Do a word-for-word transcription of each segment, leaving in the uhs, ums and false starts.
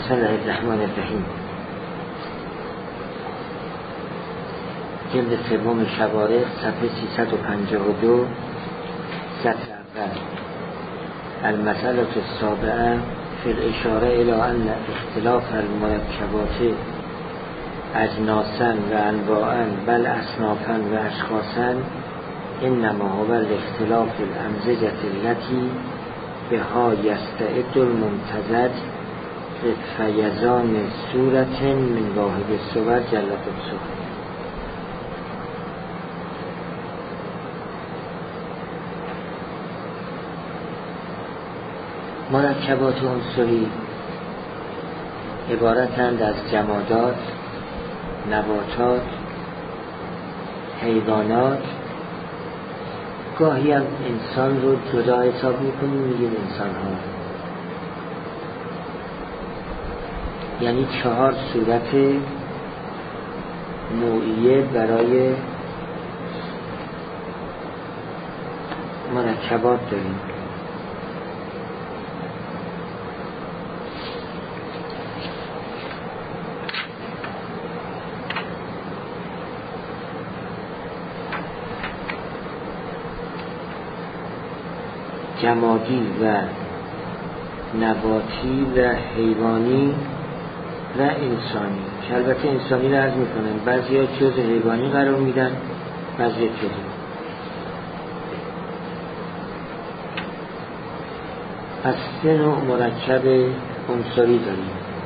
بسم الله الرحمن الرحیم. جلد سوم شوارق صفحه سیصد و پنجاه و دو سطر اول. المسألة السابعة في الاشاره الى ان اختلاف المرکبات اجناسا و انواعا بل اصنافا و اشخاصا انما هو الاختلاف الامزجة التي بها یستعد الممتزج فیضان صورت من واحد الصور جلت الصور. مرکبات عنصری عبارتند از جمادات، نباتات، حیوانات. گاهی هم انسان رو جدا حساب میکنیم، میگیم انسان ها. یعنی چهار صورت نوعیه برای مرکبات داریم. جمادی و نباتی و حیوانی و انسانی، که البته انسانی رو عرض میکنن بعضی ها جز حیوانی قرار میدن، بعضی ها جز. پس سه نوع مرکب عنصری داریم.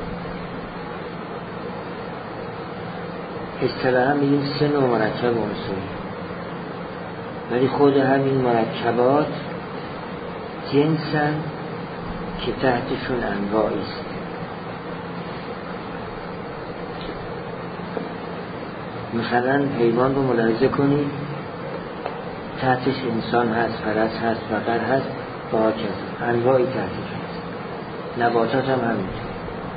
اصطلاحاً میگیم سه نوع مرکب عنصری، ولی خود همین مرکبات جنسن که تحتشون انواعی است. مثلا حیوان رو ملاحظه کنید، تحتش انسان هست، فرس هست، بقر هست، با هاکذا انواعی تحتش هست. نباتات هم همینطور،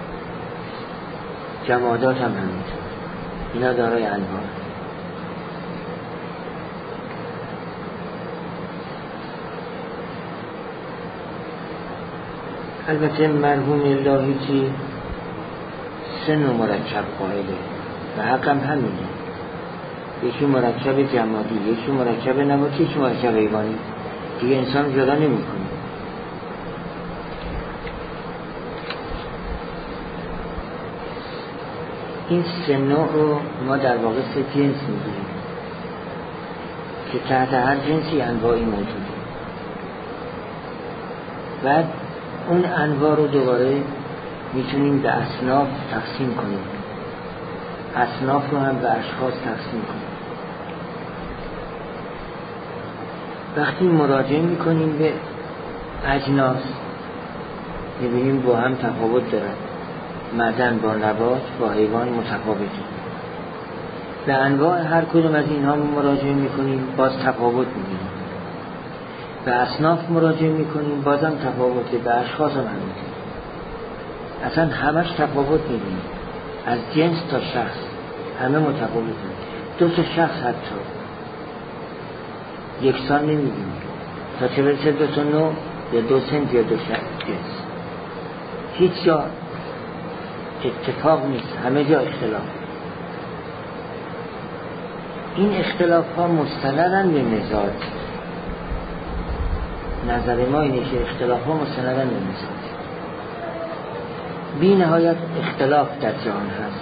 جمادات هم همینطور، اینا دارای انواع. البته مرحوم اللاهیجی سه نوع مرکب قائله و حقم همینه. یکی مرکب جمادی، یکی مرکب نباتی، یکی مرکب حیوانی. دیگه انسان جدا نمی کنه. این سه نوع رو ما در واقع سه جنس میگیریم که تحت هر جنسی انواعی موجوده. بعد اون انواع رو دوباره میتونیم به اصناف تقسیم کنیم، اصناف رو هم به اشخاص تقسیم کنیم. وقتی مراجعه میکنیم به اجناس میبینیم با هم تفاوت دارن. معدن با نبات با حیوان متفاوتی. به انواع هر کدوم از اینها مراجعه میکنیم، باز تفاوت میبینیم. به اصناف مراجعه میکنیم، بازم تفاوته. به اشخاص هم همینطور. اصلا همش تفاوت میبینیم، از جنس تا شخص همه متفاوته. دو تا شخص حتی یکسان نمیبینیم، تا چه برسه دو تا نوع یا دو سنت یا دو جنس. هیچ جا اتفاق نیست، همه جا اختلاف. این اختلاف ها مستندن به مزاج. نظر ما اینه که اختلاف ها مستندن به مزاج. بی نهایت اختلاف در جهان هست.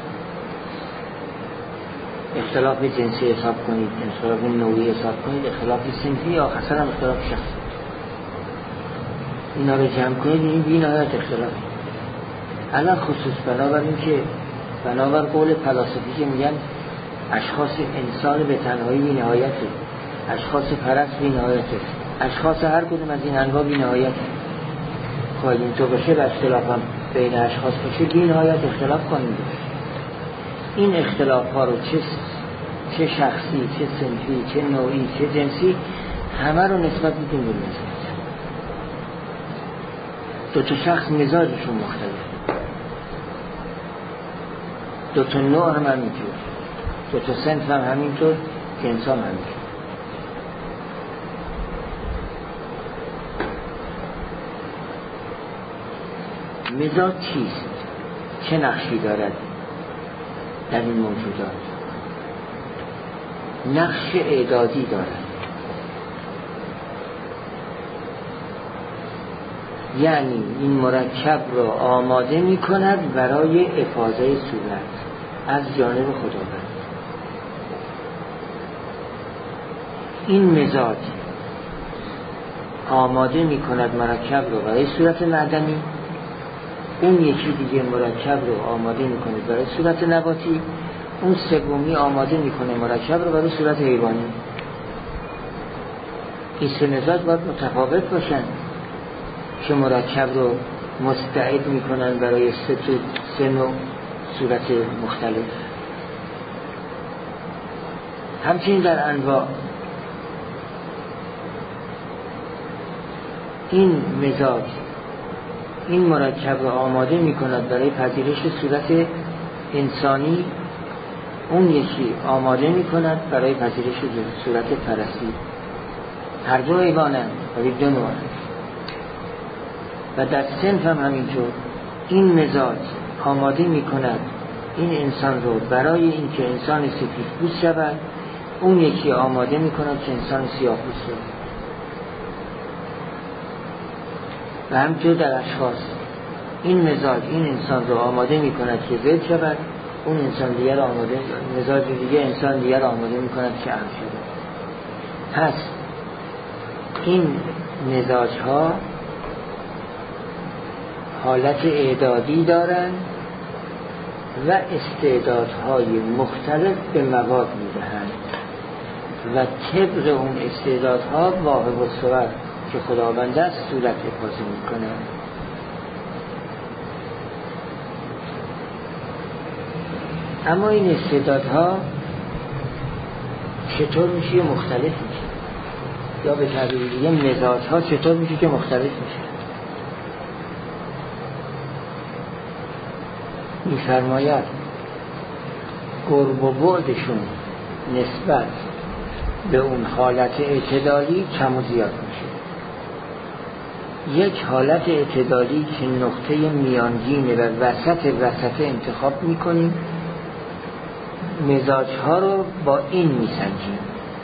اختلاف جنسی حساب کنید، اختلاف نوعی حساب کنید، اختلاف صنفی یا اصلا هم اختلاف شخصی. اینا رو جمع کنید، این بی نهایت اختلافی. الان خصوص بنابر این که بنابر قول فلاسفی که میگن اشخاص انسان به تنهایی بی نهایته، اشخاص فرس بی نهایته، اشخاص هر کدوم از این انواع بی نهایته. خب اینطور باشه و اختلاف هم بین اشخاص باشه، بی نهایت اختلاف کنید. این اختلاف ها رو چه چه شخصی، چه صنفی، چه نوعی، چه جنسی، همه رو نسبت میدیم به مزاج. دو تا شخص مزاجشون مختلف، دو تا نوع هم همینطور، دو تا صنف هم همینطور، جنس هم همینطور. مزاج چیست؟ چه نقشی دارد در این موجودات؟ نقش اعدادی دارد، یعنی این مرکب را آماده می کند برای افاضه صورت از جانب خداوند. این مزاج آماده می کند مرکب را برای صورت معدنی، اون یکی دیگه مرکب رو آماده می کند برای صورت نباتی، اون سومی آماده می کنه مرکب رو برای صورت حیوانی. این سه مزاج باید متفاوت باشن که مرکب رو مستعد می کنن برای سه تو سه نوع صورت مختلف. همچنین در انواع این مزاج این مرکب رو آماده می کند برای پذیرش صورت انسانی، اون یکی آماده می کند برای پذیرش صورت فرسی. هر دو حیوانند ولی دو نوعند. و در صنف هم همینطور این مزاج آماده می کند این انسان رو برای اینکه انسان سفیدپوست شود، اون یکی آماده می کند که انسان سیاه‌پوست شود. و همینطور در اشخاص این مزاج این انسان رو آماده می کند که زد شود، اون انسان دیگر آماده مزاج دیگه انسان دیگر آماده می کند که اهم شود. پس این مزاج ها حالت اعدادی دارند و استعدادهای مختلف به مواد میدهند و طبق اون استعدادها واهب الصور که خداوند است صورت افاضه میکنه. اما این استعدادها چطور میشه مختلف میشه، یا به تعبیر دیگه مزاجها چطور میشه که مختلف میشه؟ می‌فرماید قرب و بعدشون نسبت به اون حالت اعتدالی کم و زیاد میشه. یک حالت اعتدالی که نقطه میانگینه و وسط وسط انتخاب میکنیم، مزاجها رو با این میسنجیم.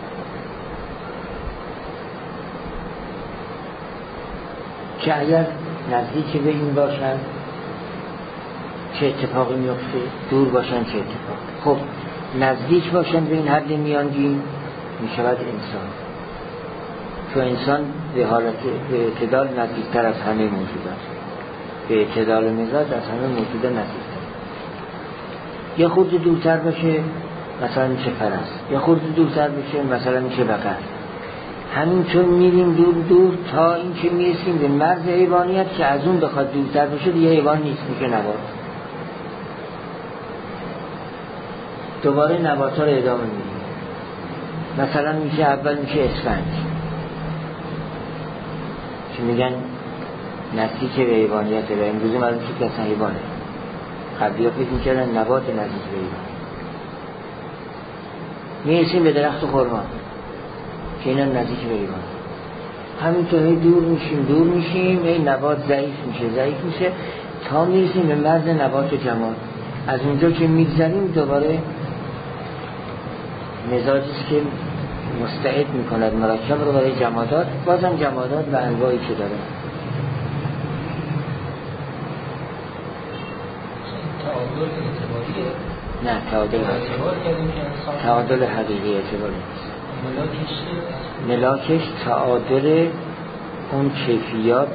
که اگر نزدیک به این باشن چه اتفاقی میفته، دور باشن چه اتفاقی. خب نزدیک باشن به این حد میانگین میشود انسان، چون انسان به حالت به اعتدال نزدیکتر از همه موجودات، به اعتدال مزاج از همه موجودات نزدیکتر. یه خورده دورتر باشه مثلا میشه فرس، یه خورده دورتر باشه مثلا میشه بقر. همینطور میریم دور دور تا اینکه میرسیم به مرز حیوانیت که از اون بخواد دورتر باشه دیگه حیوان نیست، میشه نبات. دوباره نبات ها رو ادامه میدیم، مثلا میشه اول میشه اسفنج که میگن نزدیک به حیوانیت و امروز معلوم شد که اصلا حیوانه. قبلی ها فکر میکردن نبات نزدیک به حیوان. میرسیم به درخت خرما که اینا نزدیک به حیوان. همینطور هی دور میشیم دور میشیم هی نبات ضعیف میشه ضعیف میشه تا میرسیم به مرز نبات جماد. از اونجا که میگذریم دوباره مزاجیست که مستعد میکند مرکب رو برای جمادات، بازم جمادات و انواعی که داره. تعادل اعتباریه؟ نه تعادل تعادل حقیقی اعتباری نیست. ملاکش تعادل اون کیفیات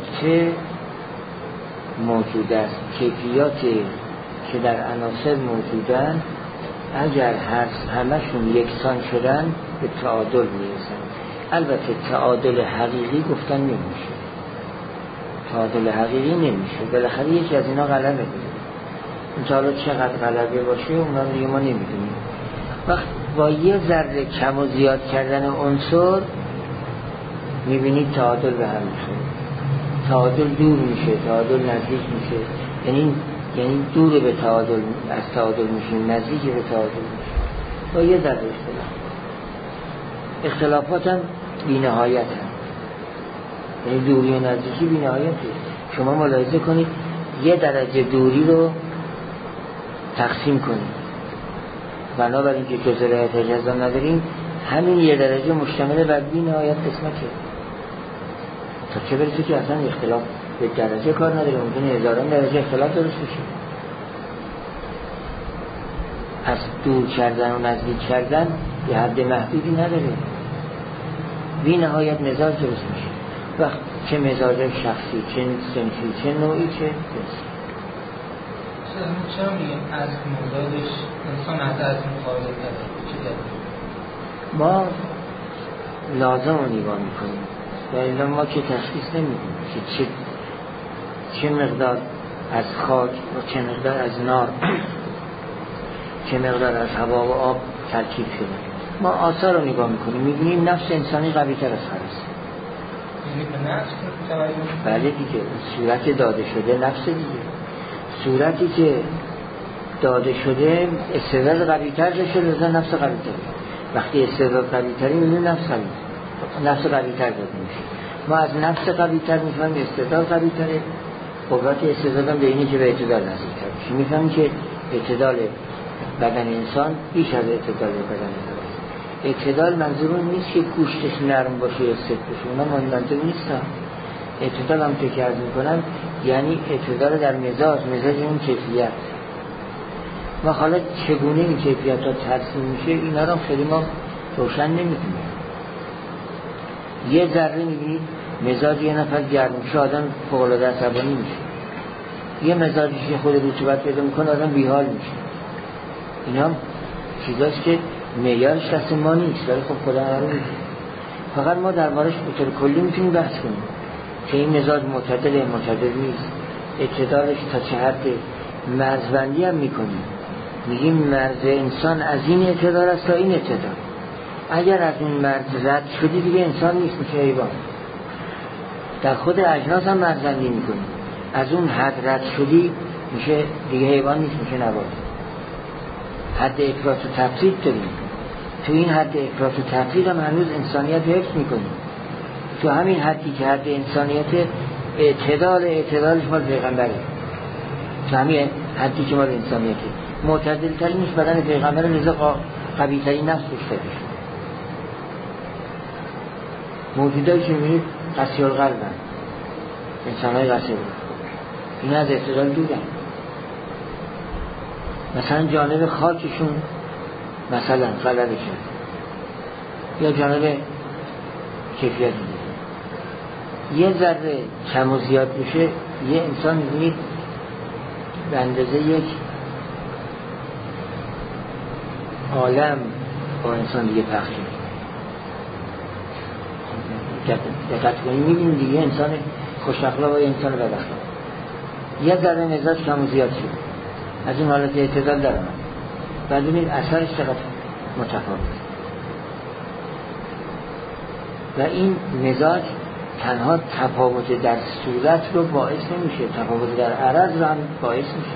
موجود است، کیفیاتی که در عناصر موجودن اگر هر همشون یکسان شدن به تعادل میرسن. البته تعادل حقیقی گفتن نمیشه، تعادل حقیقی نمیشه، بالاخره یکی از اینا غلبه میده. اون تا حالا چقدر غلبه باشه اونا رو دیگه ما نمیدونیم. وقت با یه ذره کم و زیاد کردن عنصر میبینید تعادل به هم میشه، تعادل دور میشه، تعادل نزدیک میشه. یعنی یعنی دور به تعادل از تعادل میشیم، نزدیک به تعادل میشیم با یه ذره اختلاف. اختلافات هم بی نهایت هم، یعنی دوری و نزدیکی بی نهایت. شما ملاحظه کنید یه درجه دوری رو تقسیم کنیم. بنابراین که جز رعایت جزا نداریم، همین یه درجه مشتمل بر بی نهایت قسمته. تا چه برسه که اصلا اختلاف به درجه کار نداره، ممکنه هزاران درجه اختلاف درست بشه. از دور کردن و نزدیک کردن یه حد محدودی نداره، بی نهایت مزاج درست میشه. وقت چه مزاج شخصی، چه سنفی، چه نوعی، چه درست. چرا میگیم از مزاجش انسان از از مخارج داره؟ چه داره؟ ما لازم رو نگاه میکنیم و الا ما که تشخیص نمیدیم که چه چه مقدار از خاک و چه مقدار از نار چه مقدار از هوا و آب ترکیب شده. ما آثار رو نگاه میکنیم، میبینیم نفس انسانی قوی تر از خرس. یعنی به نفس توجه؟ بله دیگه، صورت داده شده نفس دیگه. صورتی که داده شده استعداد قوی تر شده، لذا نفس قوی تر. وقتی استعداد قوی تری میبینیم نفس قوی نفس قوی تر داده میشه. ما از نفس قوی تر میفهمیم استعداد قوی تره. قوت استعدادم به اینی که به اعتدال نزدیک تر. میفهمیم که اعتدال بدن انسان بیش از اعتدال بدن انسان. اعتدال منظور اون نیست که گوشتش نرم باشه یا سفت باشه، اونا منظور نیست. اعتدال هم که عرض میکنم یعنی اعتدال در مزاج، مزاج اون کیفیت. ما حالا چگونه این کیفیت ها ترسیم میشه اینا رو خیلی ما روشن نمیدونیم. یه ذره میبینید مزاج یه نفر گرم میشه آدم فوق‌العاده عصبانی میشه، یه مزاجی که خود رطوبت پیدا میکنه آدم بیحال میشه. اینا چیزاست که معیارش دست ما نیست، ولی خب خدا رو میگه. فقط ما دربارش به طور کلی میتونیم بحث کنیم که این مزاج معتدل معتدل نیست، اعتدالش تا چه حد. مرزبندی هم میکنیم، میگیم مرز انسان از این اعتدال است تا این اعتدال. اگر از این مرز رد شدی دیگه انسان نیست، میشه حیوان. در خود اجناس هم مرزبندی میکنیم، از اون حد رد شدی میشه دیگه حیوان نیست، میشه نبات. حد افراط و تفرید داریم، تو این حد افراط و تفرید هم هنوز انسانیت حفظ میکنیم. تو همین حدی که حد انسانیت اعتدال اعتدالش مال پیغمبره، تو همین حدی که مال انسانیته معتدل ترین نیست بدن پیغمبر، لذا قوی ترین نفس بشته بشه. موجودایی که میبینید قسی القلب هم انسان های قسی القلب، این از اعتدال دورن. مثلا جانب خاکشون مثلا غلبه شد یا جانب کیفیت دیگه یه ذره کم و زیاد بشه، یه انسان میبینید به اندازه یک عالم با انسان دیگه پخش شد. دقت کنید میبینید دیگه انسان خوش اخلاق و انسان بد اخلاق. یه ذره مزاج کم و زیاد شد، از این حالت اعتدال در آمد. بعد ببینید اثرش چقدر متفاوت. و این مزاج تنها تفاوت در صورت رو باعث نمیشه، تفاوت در عرض رو هم باعث میشه.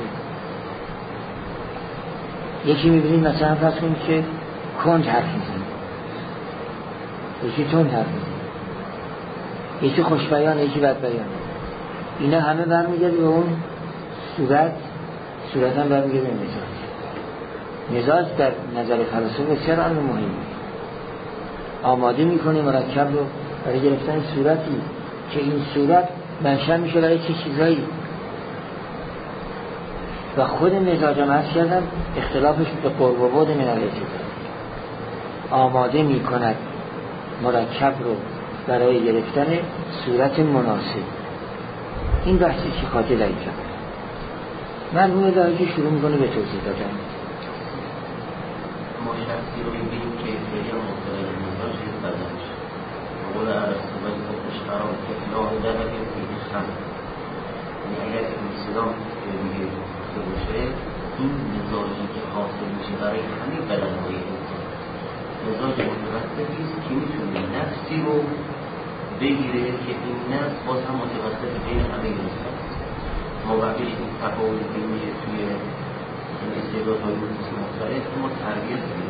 یکی میبینید مثلا فرض کنید که کند حرف میزنه، یکی تند حرف میزنه، یکی خوشبیانه، یکی بدبیانه. اینا همه برمیگرده به اون صورت، صورت هم برمیگرده به مزاج. مزاج در نظر فلسفه بسیار امر مهمه. آماده میکنه مرکب رو برای گرفتن صورتی که این صورت منشأ میشه برای چه چیزایی. و خود مزاج هم عرض کردم اختلافش به قرب و بعد من الاعتدال. آماده میکند مرکب رو برای گرفتن صورت مناسب. این بحثی که خاطر دقیقا مرحوم دایجی شروع میکنه به توضیح دادن. ما شخصی رو ببینیم که خیلی مختلف مزاج هست بدنش قول عرصه باید بکنش قرار که لا درد خیلی خم، یعنی اگر اسلام میگه که باشه این مزاجی که حاصل میشه برای همه بدنهای انسان مزاج متوسطی است که میتونه نفسی رو بگیره که این نفس باز هم متوسط بین همه انسان. ما وقتش این تفاوت که میشه توی این استعدادهای مختلف ما تربیت کنیم.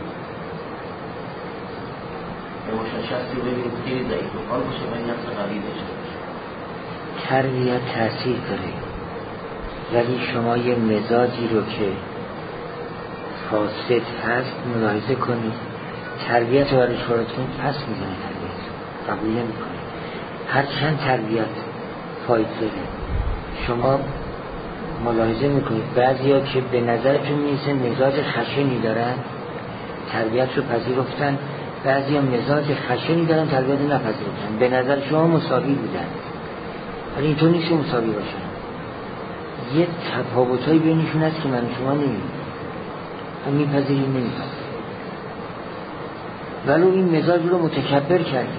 ما شخصی رو ببینیم خیلی ضعیف و حال باشه و این نفس قوی داشته باشه. تربیت تأثیر داره، ولی شما یه مزاجی رو که فاسد هست ملاحظه کنید، تربیت رو برش وارد کنید پس میزنه، تربیت قبول نمیکنه. هر چند تربیت فاید داره. شما ملاحظه میکنید بعضیا که به نظرتون میرسه مزاج خشنی دارن تربیت رو پذیرفتن، بعضیا مزاج خشنی دارن تربیت نپذیرفتن، به نظر شما مساوی بودن ولی اینطور نیست مساوی باشن. یه تفاوتایی بینشون هست که من شما نمیدونیم و میپذیریم نمیپذیریم، ولو این مزاج رو متکبر کرده.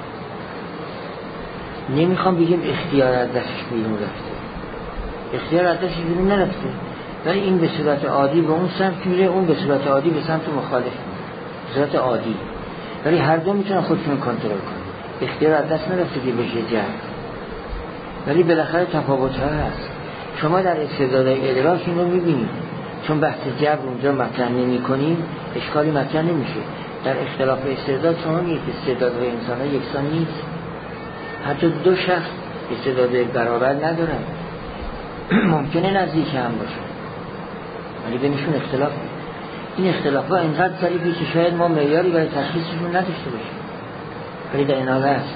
نمیخوام بگیم اختیار از دستش بیرون رفته، اختیار از دستش بیرون نرفته، ولی این به صورت عادی به اون سمت میره، اون به صورت عادی به سمت مخالف میره، به صورت عادی. ولی هر دو میتونن خودشون کنترل کنن، اختیار از دست نرفته که بشه جبر، ولی بالاخره تفاوت ها هست. شما در استعدادهای ادراک این رو میبینید، چون بحث جبر اونجا مطرح نمی کنیم اشکالی مطرح نمیشه. در اختلاف استعداد شما میگید استعدادهای انسان ها یکسان نیست، حتی دو شخص استعداد برابر ندارن، ممکنه نزدیک هم باشه ولی بینشون اختلاف. این اختلاف ها اینقدر ظریفه که شاید ما معیاری برای تشخیصشون نداشته باشیم ولی در این حال هست.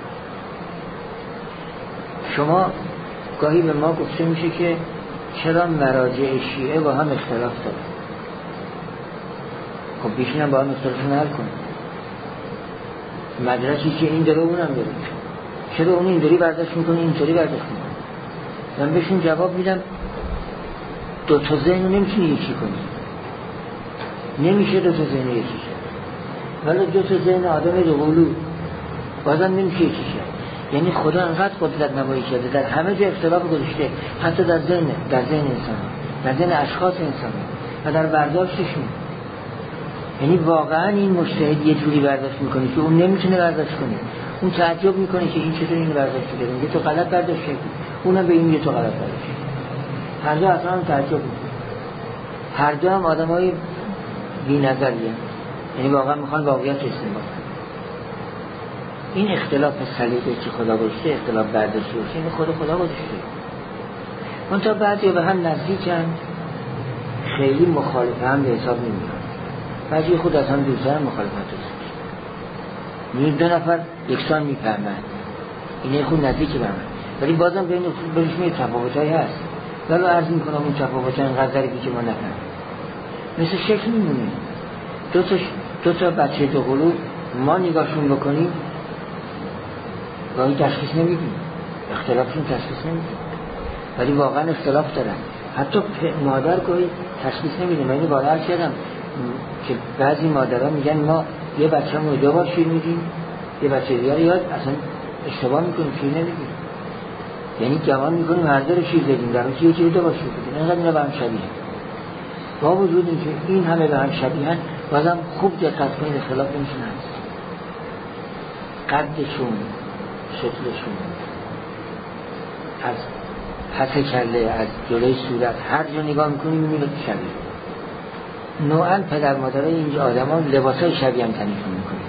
شما گاهی به ما گفته میشه که چرا مراجع شیعه با هم اختلاف دارن؟ خب بیشینم با هم اختلافشون حل کنن. مدرسی که این داره اونم داره، چرا اون اینطوری برداشت میکنه اینطوری برداشت میکنه؟ من بهشون جواب میدم دو تا ذهن رو نمیتونی یکی کنی، نمیشه دو تا ذهن یکی شد، ولی دو تا ذهن آدم دو قلو بازم نمیشه یکی شد. یعنی خدا انقدر قدرت نمایی کرده در همه جا اختلاف گذاشته، حتی در ذهن در ذهن انسان، در ذهن اشخاص انسان و در برداشتشون. یعنی واقعا این مجتهد یه جوری برداشت میکنه که اون نمیتونه برداشت کنه، اون تعجب میکنه که این چطور اینو برداشت کرده، میگه تو غلط برداشت کردی، اونم به این میگه تو غلط برداشت کردی. هر دو اصلا تعجب میکنه، هر دو هم آدمای بی‌نظریه، یعنی واقعا میخوان واقعیت استنباط کنن. این اختلاف سلیقه که خدا گذاشته، اختلاف برداشت باشه، این خود خدا گذاشته. اون تا بعضی به هم نزدیکن، خیلی مخالف هم به حساب نمیاد، بعضی خود از هم دوستان مخالفت هست. این دو نفر یکسان میفهمند، اینه خود نزدیک به هم، ولی بازم بین بینشون تفاوتایی هست. ولی عرض میکنم اون تفاوت‌ها اینقدر ظریفی که ما نفهمیم. مثل شکل میمونه، دو تا دو تا بچه دو قلو ما نگاهشون بکنیم گاهی تشخیص نمیدیم، اختلافشون تشخیص نمیدیم، ولی واقعا اختلاف دارن. حتی مادر گاهی تشخیص نمیدیم. من اینو بارها کردم که بعضی مادرها میگن ما یه بچه‌مون رو دو بار شیر میدیم، یه بچه دیگر یاد اصلا اشتباه میکنیم شیر نمیدیم، یعنی گمان میکنیم هر دو رو شیر دادیم در حالی که یکی رو دو بار شیر دادیم. اینقدر اینا به هم شبیه، با وجود اینکه این همه به هم شبیهن بازم خوب دقت کنید اختلاف نمیشون هست. قدشون، شکلشون، از پس کله، از جلوی صورت، هر جا نگاه میکنیم میبینید شبیه. نوعا پدر مادرای اینجا آدم ها لباس های شبیه هم تنیشون میکنیم.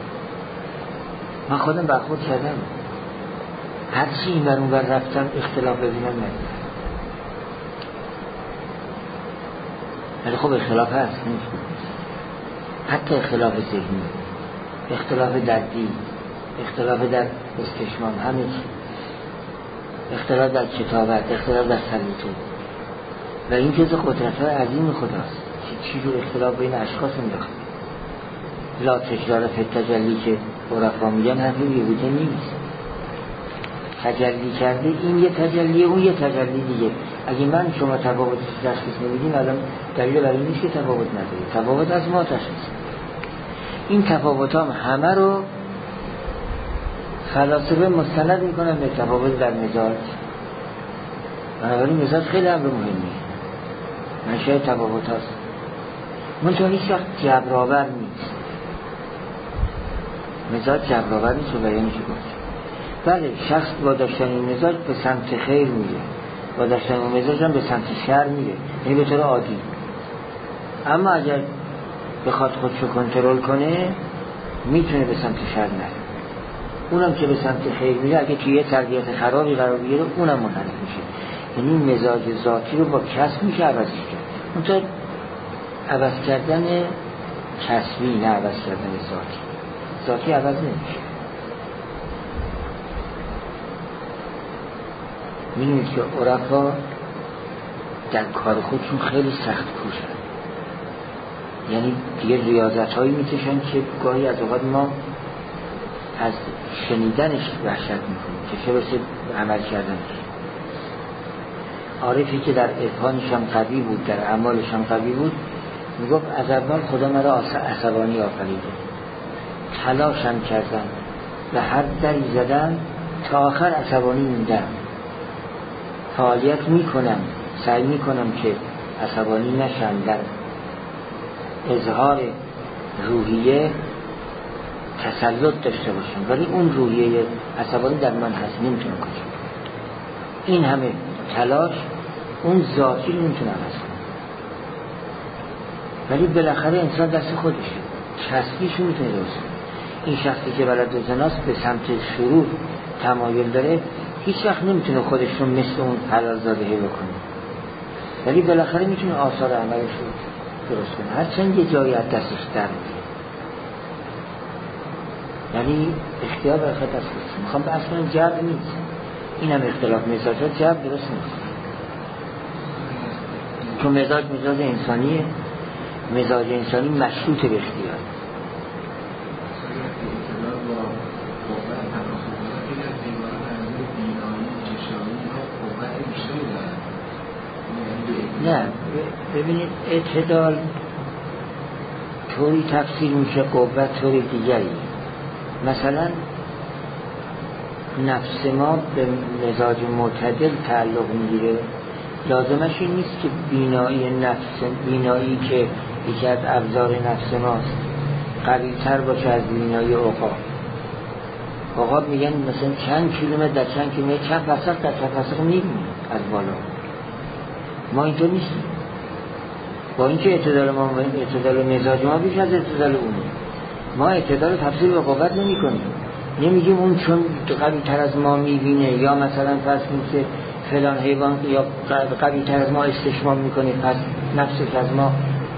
من خودم برخورد کردم، هرچی این برون بر رفتم اختلاف ببینم ندید، ولی خب اختلاف هست، حتی اختلاف ذهنی، اختلاف در دین، اختلاف در استشمام، همه چی، اختلاف در کتابت، اختلاف در سلیقه، و این جزء قدرت‌های عظیم خداست که چی جور اختلاف بین اشخاص انداخته. لا تکرار فی تجلی که عرفا میگن حرفی بیهوده نیست. تجلی کرده، این یه تجلیه، اون یه تجلی دیگه. اگه من شما تفاوت تشخیص نمیدین الان دلیل برای نیست که تفاوت نداری، تفاوت از ما تشخیص. این تفاوت هم همه رو فلاسفه مستند میکنن به تفاوت در مزاج. بنابراین مزاج خیلی امر مهمیه، منشأ تفاوت هست، منتها هیچ وقت جبرآور نیست. مزاج جبرآور نیست و بیانش گفت. بله شخص با داشتن این مزاج به سمت خیر میره، با داشتن این مزاج هم به سمت شر میره، یعنی به طور عادی. اما اگر بخواد خودشو کنترل کنه میتونه به سمت شر نره. اونم که به سمت خیر میره اگه توی یه تربیت خرابی قرار بگیره اونم منحرف میشه. یعنی مزاج ذاتی رو با کسب میشه عوض کرد. اونطور عوض کردن کسبی، نه عوض کردن ذاتی. ذاتی عوض نمیشه. می‌بینید که عرفا در کار خودشون خیلی سخت کوشن، یعنی دیگه ریاضت هایی میکشن که گاهی از اوقات ما از شنیدنش وحشت میکنیم که چه برسه عمل کردنش. عارفی که در اذهانش هم قوی بود، در اعمالش هم قوی بود، میگفت از اول خدا مرا عصبانی آفریده، تلاشم کردم و هر دری زدم تا آخر عصبانی موندم. فعالیت میکنم، سعی میکنم که عصبانی نشم، در اظهار روحیه تسلط داشته باشم، ولی اون روحیه عصبانی در من هست، نمیتونم کجا. این همه تلاش اون ذاتی رو نمیتونم عوض کنم، ولی بالاخره انسان دست خودشه، کسبیشو میتونه درست کنه. این شخصی که بلد و زناست به سمت شرور تمایل داره، هیچ وقت نمیتونه خودش رو مثل اون حلال زاده بکنه، ولی بالاخره میتونه آثار عملش رو درست کنه، هرچند یه جایی از دستش در میشه. یعنی اختیار بالاخره دست خودش. میخوام به اصلا جبر نیست، این هم اختلاف مزاجات، جبر درست نیست، چون مزاج مزاج انسانیه، مزاج انسانی مشروط به اختیار. نه ببینید اعتدال طوری تفسیر میشه، قوت طوری دیگری. مثلا نفس ما به مزاج معتدل تعلق میگیره، لازمش این نیست که بینایی نفس، بینایی که یکی از ابزار نفس ماست، قوی تر باشه از بینایی عقاب. عقاب میگن مثلا چند کیلومتر در چند کیلومتر چند فسق در چند فسق میبینیم از بالا. ما اینطور نیستیم، با اینکه اعتدال ما اعتدال مزاج ما بیش از اعتدال اونه. ما اعتدال تفسیر به قوت نمی کنیم، نمیگیم اون چون قوی تر از ما میبینه، یا مثلا فرض کنیم که فلان حیوان یا قوی تر از ما استشمام میکنه پس نفسش از ما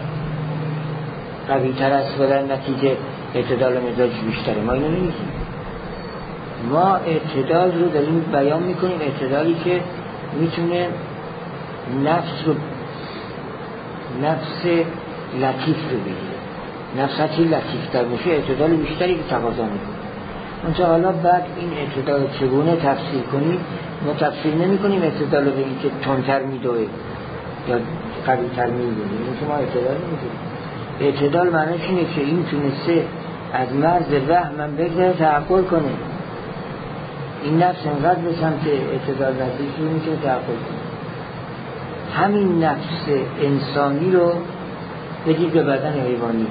قوی تر است و در نتیجه اعتدال مزاجش بیشتره. ما اینو نمیگیم، ما اعتدال رو داریم بیان میکنیم، اعتدالی که میتونه نفس رو، نفس لطیف رو بگیره، نفس هرچی لطیف تر باشه اعتدال بیشتری که تقاضا میکنه. اونجا حالا بعد این اعتدال چگونه تفسیر کنیم؟ ما تفسیر نمی کنیم اعتدال رو به این که تندتر میدوه یا قوی تر میدونیم، این که ما اعتدال نمیدونیم. اعتدال معنیش اینه که این تونسته از مرز وهمم بگذاره تعقل کنه، این نفس انقدر به سمت اعتدال نزدیک رو میتونه تعقل کنه. همین نفس انسانی رو بدید به بدن حیوانی،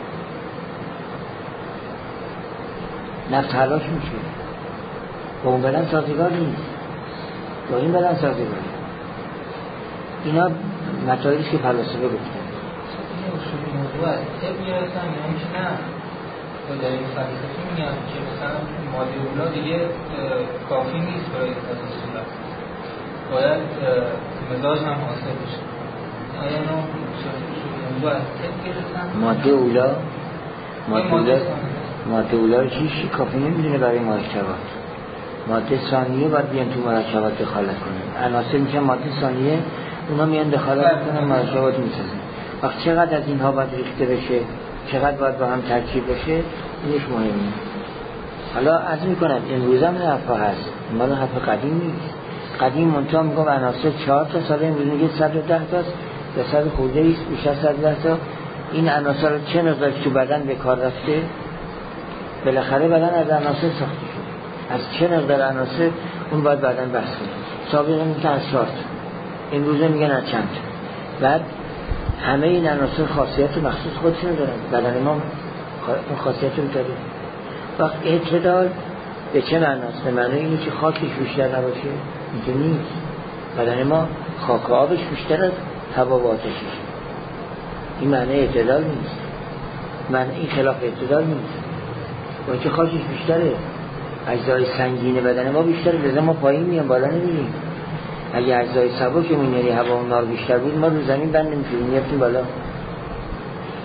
نفس حلاش میشه، با اون بدن سازگار نیست، با این بدن سازگار. اینا مطالبیست که فلاسفه گفتن. این اصولی موضوع است طب میارسن یا میشه نه و در این فلسفه میگن که مثلا ماده اولا دیگه کافی نیست برای از این صورت، باید مزاج هم حاصل بشه. آیا اینا موضوع است طب گرفتن؟ ماده اولا ماده اولا ماده اولا رو چیشی کافی نمیدونه برای مرکبات. ماده ثانیه باید بیان تو مرکبات دخالت کنن، عناصر میشن ماده ثانیه، اونا میان دخالت کنن، مرکبات میسازن. وقت چقدر از اینها باید ریخته بشه، چقدر باید با هم ترکیب بشه، اینش مهمه. حالا عرض میکنم امروز هم این حرفا هست، مال حرف قدیم نیست. قدیم منطقه میگم عناصر چهار تا ساله، امروز میگه صد و ده تاست یا صد خورده ایست، بیشتر صد و ده تا. این عناصر رو چه مقدار تو بدن به کار رفته، بالاخره بدن از عناصر ساخته شده، از چه مقدار عناصر اون باید بدن بحث کنه. سابقا میگن از چهار تا، امروز میگن از چند. بعد همه این عناصر خاصیت مخصوص خودشون دارن، بدن ما اون خاصیت رو داره. وقت اعتدال به چه معناست؟ به معنی اینه که خاکش بیشتر نباشه، اینکه نیست. بدن ما خاک و آبش بیشتر از هوا و آتشش، این معنی اعتدال نیست، معنی این خلاف اعتدال نیست. و اینکه خاکش بیشتره، اجزای سنگین بدن ما بیشتره، لذا ما پایین میام بالا نمیریم. اگه اجزای سبکمون یعنی هوا و نار بیشتر بود، ما رو زمین بند نمیشیم، میفتیم بالا.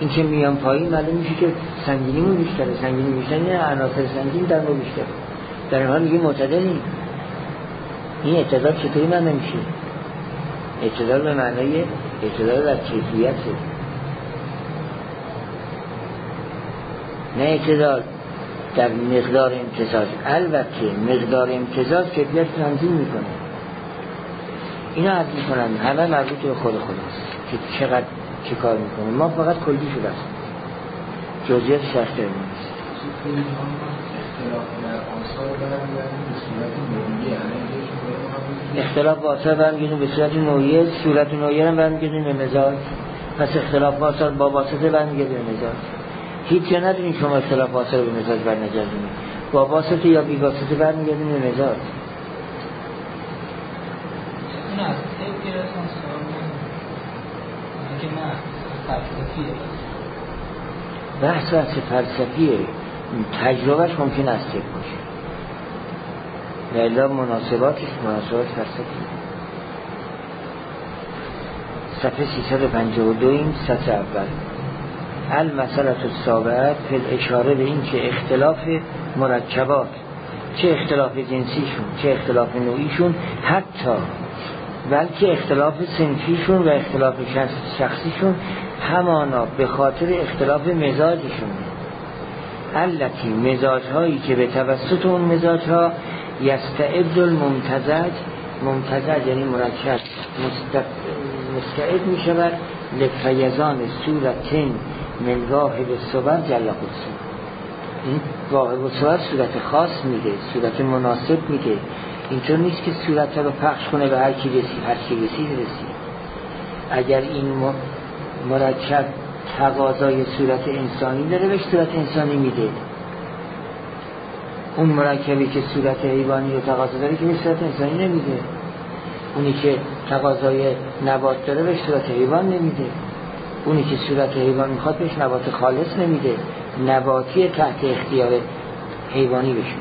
این که میان پایین معلوم میشه که سنگینیمون بیشتره، سنگینی بیشتره، این عناصر سنگین در ما بیشتره. در این حال میگه معتدلی. این اعتدال چطوری من نمیشه؟ اعتدال به معنای اعتدال در کیفیته، نه اعتدال در مقدار امتزاج. البته مقدار امتزاج کیفیت تنظیم میکنه. اینا عرض میکنن همه مربوط به خود خداست که چقدر چه کار میکنه. ما فقط کلی شده است، جزئیات شرط داریم. اختلاف با آثار برمیگردیم به صورت نوعیه، صورت نوعیه هم برمیگردیم به مزاج. پس اختلاف با آثار با واسطه برمیگردیم به مزاج. هیچ جا نداریم شما اختلاف با آثار به مزاج برنگردیم، با واسطه یا بی واسطه برمیگردیم به مزاج. این از تیب گرفتن سوال که نه فلسفیه، بحث بحث فلسفیه، تجربهش ممکن است تیب باشه لیلا مناسباتش مناسبات فلسفیه. صفحه سیصد و پنجاه و دو این سطر اول المسئله السابعه فی اشاره به این که اختلاف مرکبات، چه اختلاف جنسیشون چه اختلاف نوعیشون، حتی بلکه اختلاف صنفیشون و اختلاف شخصیشون همانا به خاطر اختلاف مزاجشون، التی مزاج هایی که به توسط اون مزاج ها یستعد الممتزج، ممتزج یعنی مرکب مستعد می شود لفیضان صورتین من واحد الصور جل قدسه. این واحد الصور صورت خاص میده، صورت مناسب میده. اینطور نیست که صورت رو پخش کنه به هر کی رسید هر کی رسید رسید. اگر این مرکب تقاضای صورت انسانی داره بهش صورت انسانی میده، اون مرکبی که صورت حیوانی رو تقاضا داره که بهش صورت انسانی نمیده، اونی که تقاضای نبات داره بهش صورت حیوان نمیده، اونی که صورت حیوان میخواد بهش نبات خالص نمیده، نباتی تحت اختیار حیوانی بشه.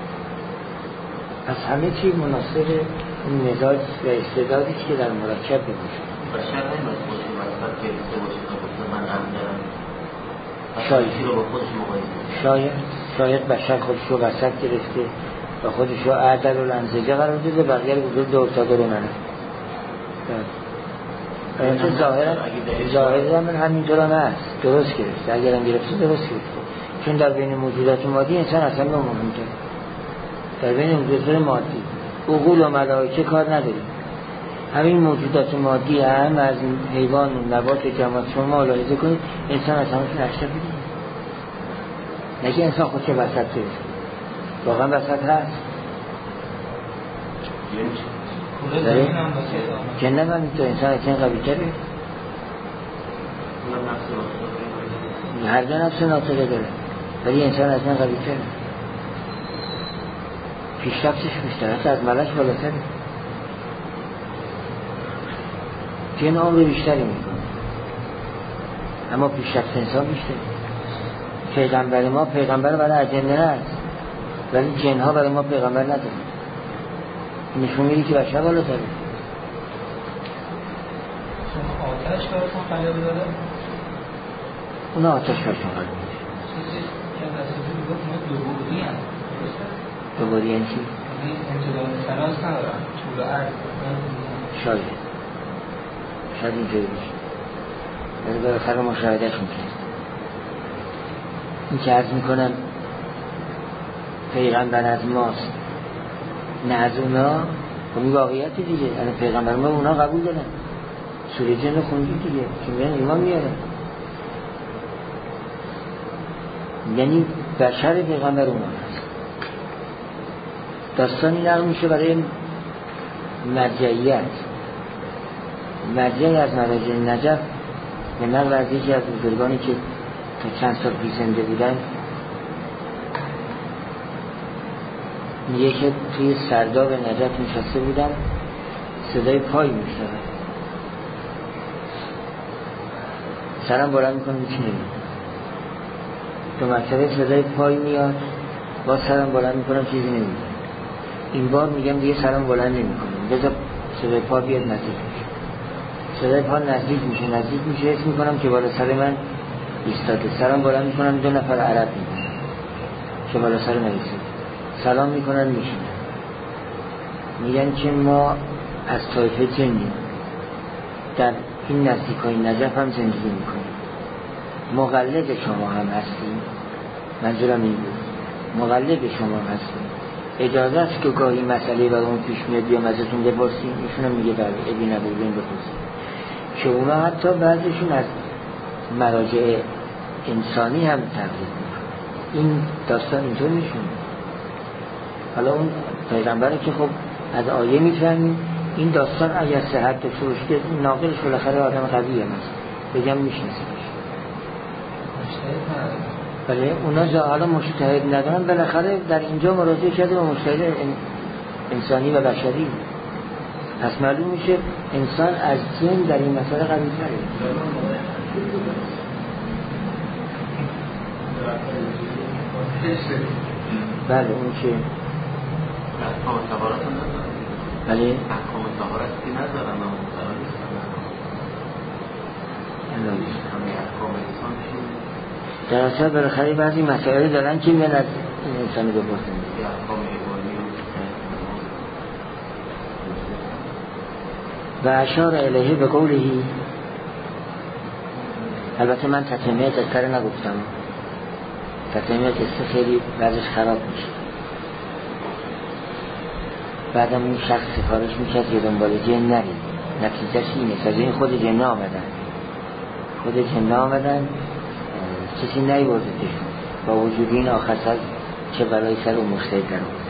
از همه چی مناسب اون مزاج و استعدادی که در مرکب بشه. بشر نمی‌باید خودش مطلب گرفته باشه تا گفته من هم دارم. شاید رو با خودش مقایسه. شاید شاید بشر خودش رو وسط گرفته و خودش رو اعدل و لنزجه قرار داده، بقیه رو بزرگ دور تا دور منه. اینکه ظاهرا ظاهرا من همینطور هم هست، درست گرفته. اگر هم گرفته درست گرفته، چون در بین موجودات مادی انسان اصلا نمونده. در بین موجودات مادی عقول و ملائکه کار نداریم. همین موجودات مادی هم از حیوان و نبات و جماعت شما ملاحظه کنید، انسان از همشون اشرف بدید. نگه انسان خود که وسط گرفته، واقعا وسط هست. داره جنه من میتونه انسان از این قوی تره، هر دو نفس ناطقه داره، ولی انسان از این قوی تره، پیشرفتش بیشتر، حتی از ملک بالاتره. جن عمر بیشتری میکنه اما پیشرفت انسان بیشتره. پیغمبر ما پیغمبر برای جنه هست، ولی جنها برای ما پیغمبر نداره. نشون میده که بشر بالاتره. شما آتش براتون خیلی داره؟ اونا آتش براتون خیلی داره. چیزی که از اصلی میگفت اونا دوبوری هم دوبوری یعنی چی؟ یعنی امتداد سراز ندارن، طول عرض. شاید شاید اینجوری باشه، ولی بالاخره مشاهدهش میکنه. این که عرض میکنم پیغمبر از ماست نه از اونا، خب واقعیت دیگه. یعنی پیغمبر ما اونا قبول دارن، سوره جن رو خوندید دیگه که میان ایمان میارن. یعنی بشر پیغمبر اونا هست. داستانی نقل میشه برای مرجعیت. مرجعی از مراجع نجف به نقل از یکی از بزرگانی که تا چند سال پیش زنده بودن، میگه که توی سرداب نجف نشسته بودن، صدای پای میشنوه، سرم بلند میکنه هیچ نمیاد. دو مرتبه صدای پای میاد، با سرم بلند میکنم چیزی نمیاد. این بار میگم دیگه سرم بلند نمیکنم، بذار صدای پا بیاد نزدیک میشه. صدای پا نزدیک میشه نزدیک میشه حس میکنم که بالا سر من ایستاده سلام بالا میکنن، دو نفر عرب میکنن که بالا سر نویسه سلام میکنن میشینن، میگن که ما از طایفه جنیم، در این نزدیکای نجف هم زندگی میکنیم، مقلد شما هم هستیم. منظورم این بود مقلد شما هستیم، اجازه است که گاهی مسئله برای اون پیش میاد بیام ازتون بپرسیم؟ ایشون هم میگه بله ابی نبود بین بپرسیم. که اونا حتی بعضیشون از مراجع انسانی هم تقلید میکنه. این داستان اینطور میشون. حالا اون پیغمبره که خب از آیه میفهمیم این داستان اگر صحت داشته باشه که ناقلش بالاخره آدم قویه مثلا بگم میشناسیمش. بله اونا حالا مجتهد ندارن، بالاخره در اینجا مراجعه کرده به مجتهد انسانی و بشری، پس معلوم میشه انسان از جن در این مسئله قوی تره. بله اون که احکام طهارت هم ندارن. بله احکام طهارت که ندارن هم مقرار نیستن. همه احکام انسان شون در اصل بالاخره بعضی مسائل دارن که میان از این انسانی بپرسن. احکام ایمانی و اشار الیه به قولهی. البته من تتمیه تذکره نگفتم، تتمیه قصه خیلی وضعش خراب میشه. بعدم اون شخص سفارش میکرد یه دنبال جن نرید، نتیجهش اینه سازه خود جنه آمدن خود جنه آمدن کسی نیوردشون، با وجود این آخر سر چه بلای سر و مجتهد در آورد.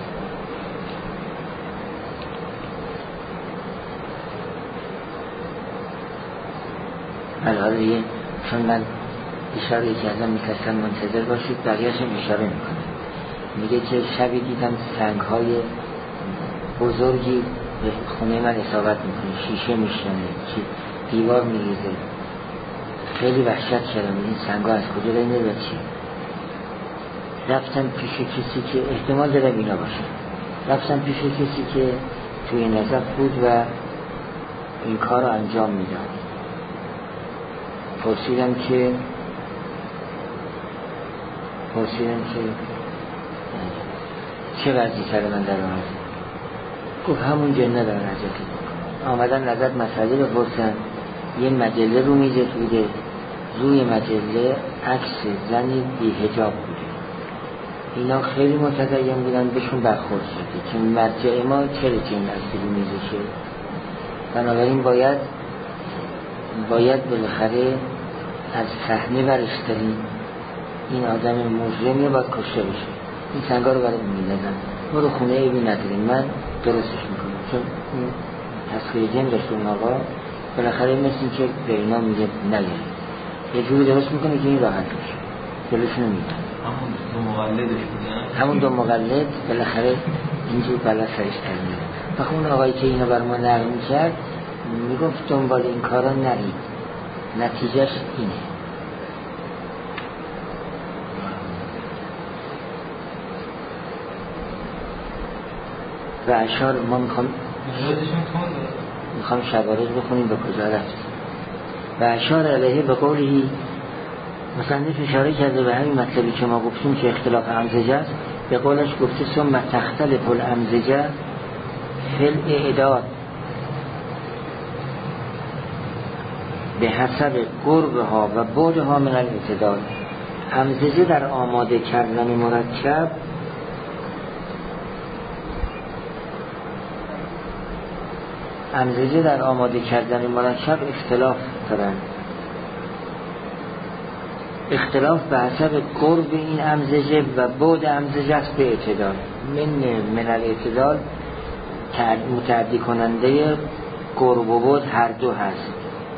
الان یه چون من اشاره کردم میکستم منتظر باشید بقیه‌شم اشاره میکنه. میگه که شبی دیدم سنگ های بزرگی به خونه من اصابت میکنه، شیشه میشنه، دیوار میریزه، خیلی وحشت کردم این سنگ ها از کجا داریم و چی. رفتم پیش کسی که احتمال داره بینا باشه، رفتم پیش کسی که توی نجف بود و این کار رو انجام میداد. پرسیدم که پرسیدم که چه وضعی سر من در آمد؟ گفت همون جنه دارن حضرت آمدن نظر مسئله بپرسن. یه مجله رو میزه بوده، روی مجله عکس زنی بی حجاب بوده. اینا خیلی متدین بودن، بهشون برخورد شده که مرجع ما چرا جن از رو میزه شه، بنابراین باید باید بالاخره از صحنه برش داریم، این آدم مجرمیه باید کشته بشه. این سنگا رو برای میدادن، ما رو خونه ایبی نداریم، من درستش میکنم چون این تسخیر جن داشت اون آقا. بالاخره مثل این که به اینا میگه نگرید، یه جوری درست میکنه که این راحت بشه، جلوشونو میدن. همون دو مقلدش بودن، همون دو مقلد بالاخره اینجور بلا سرش ترمیده. و اون آقایی که اینو بر ما نقل میکرد میگفت دنبال این کارا نرید، نتیجهش اینه. و اشار ما میخوام میخوام شبارز بخونیم به کجا رفت. و اشار علیه به قولهی، مصنف اشاره کرده به همین مطلبی که ما گفتیم که اختلاف امزجه است. به قولش گفته ثم تختلف الامزجه فی الاعداد به حسب قربها و بعدها من الاعتدال. امزجه در آماده کردن مرکب امزجه در آماده کردن مرکب اختلاف دارن، اختلاف به حسب قرب این امزجه و بعد امزجه است به اعتدال. من من الاعتدال متعدی کننده قرب و بعد هر دو هست،